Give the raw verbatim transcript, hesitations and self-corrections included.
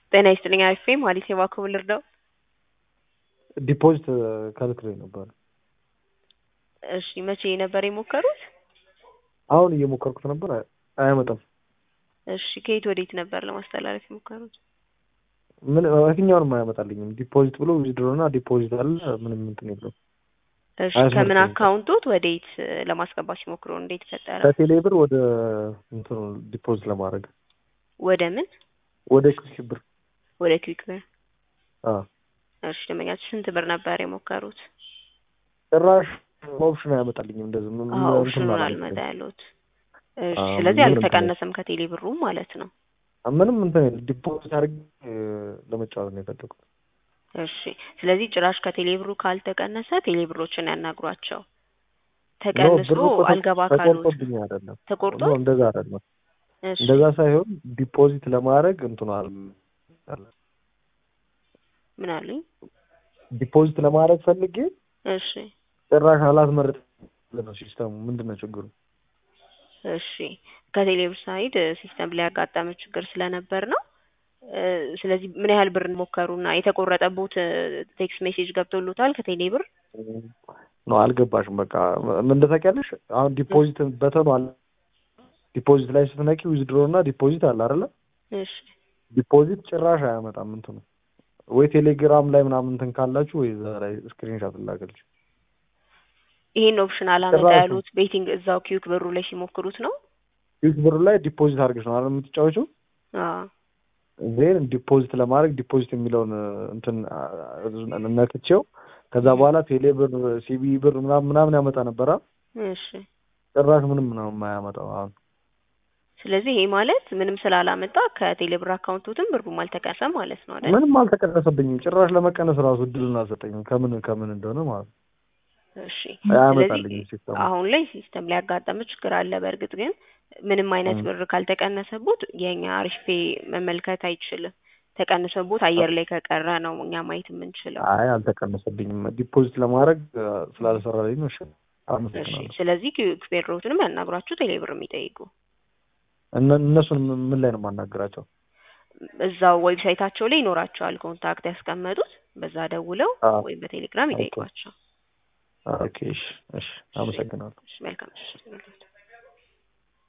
ጤና ይስጥልኝ አይፌም ሀዲስ የባንክ ልርዳው? ዲፖዚት ከልክሎኝ ነበር። እሺ መቼ ነበር የሞከሩት? አሁን እየሞከርኩት ነበር አያመጣም። እሺ ከየት ወዴት ነበር ለማስተላለፍ የሞከሩት? ምን የትኛውንም አያመጣልኝም። ዲፖዚት ብሎ ዊዝድሮና ዲፖዚት አለ ምንም እንትን የለውም። እሺ ከምን አካውንቶት ወዴት ለማስገባት ሲሞክሩ እንዴት ፈጠረ? ከቴሌ ብር ወደ እንትኑ ዲፖዚት ለማድረግ ወደ ምን? ወደ ክዊክ ብር ወደ ክዊክ ብር። አዎ እሺ ደመኛችሁ ስንት ብር ነበር የሞከሩት? ጭራሽ ኦፕሽን አያመጣልኝም እንደዚህ ምን አዎ ኦፕሽኑን አልመጣ ያሉት። እሺ ስለዚህ አልተቀነሰም ከቴሌ ብሩ ማለት ነው። ምንም እንትን ዲፖዚት አድርጌ ለመጫወት ነው የፈለኩት። እሺ ስለዚህ ጭራሽ ከቴሌ ብሩ ካልተቀነሰ ቴሌ ብሮችን ያናግሯቸው። ተቀንሶ አልገባ ካሉት ተቆርጦብኝ አይደለም ተቆርጦ ነው እንደዛ አይደለም። እሺ እንደዛ ሳይሆን ዲፖዚት ለማድረግ እንትን አለ ምን አሉኝ? ዲፖዚት ለማድረግ ፈልጌ እሺ ጭራሽ አላስመረጥ ለምን ሲስተሙ ምንድነው ችግሩ? እሺ ከቴሌብር ሳይድ ሲስተም ላይ ያጋጠመ ችግር ስለነበር ነው። ስለዚህ ምን ያህል ብር ሞከሩና የተቆረጠቡት ቴክስት ሜሴጅ ገብቶሉታል ከቴሌብር? ነው አልገባሽም። በቃ ምን እንደታውቂያለሽ አሁን ዲፖዚት በተኑ አለ። ዲፖዚት ላይ ስትነቂ ዊዝድሮና ዲፖዚት አለ አይደለ? እሺ ዲፖዚት ጭራሽ አያመጣም እንትኑ ወይ ቴሌግራም ላይ ምናምን እንትን ካላችሁ ወይ እዛ ላይ ስክሪንሾት ላገልሽ። ይሄን ኦፕሽን አላመጣ ያሉት ቤቲንግ እዛው ኪዩክ ብሩ ላይ ሲሞክሩት ነው። ኪዩክ ብሩ ላይ ዲፖዚት አድርገሽ ነው አይደል የምትጫወቹው? አዎ ዜን ዲፖዚት ለማድረግ ዲፖዚት የሚለውን እንትን ነክቼው ከዛ በኋላ ቴሌ ብር ሲቢ ብር ምናምን ምናምን ያመጣ ነበር። እሺ ጭራሽ ምንም ነው የማያመጣው አሁን። ስለዚህ ይሄ ማለት ምንም ስላላመጣ ከቴሌ ብር አካውንቱትም ብሩም አልተቀነሰም ማለት ነው አይደል? ምንም አልተቀነሰብኝም። ጭራሽ ለመቀነስ ራሱ እድሉን አልሰጠኝም ከምን ከምን እንደሆነ ማለት ነው። እሺ ስለዚህ አሁን ላይ ሲስተም ላይ ያጋጠመ ችግር አለ። በእርግጥ ግን ምንም አይነት ብር ካልተቀነሰቡት የኛ አሪፍ መመልከት አይችልም። ተቀነሰቡት አየር ላይ ከቀረ ነው እኛ ማየት የምንችለው። አይ አልተቀነሰብኝም። ዲፖዚት ለማድረግ ስላልሰራልኝ ነው። እሺ እሺ ስለዚህ ክቤሮትንም ያናግሯችሁ ቴሌ ብር የሚጠይቁ እነሱን ምን ላይ ነው የማናገራቸው? እዛው ዌብሳይታቸው ላይ ይኖራቸዋል ኮንታክት ያስቀመጡት። በዛ ደውለው ወይም በቴሌግራም ይጠይቋቸው። ኦኬ እሺ እሺ አመሰግናለሁ። እሺ መልካም እሺ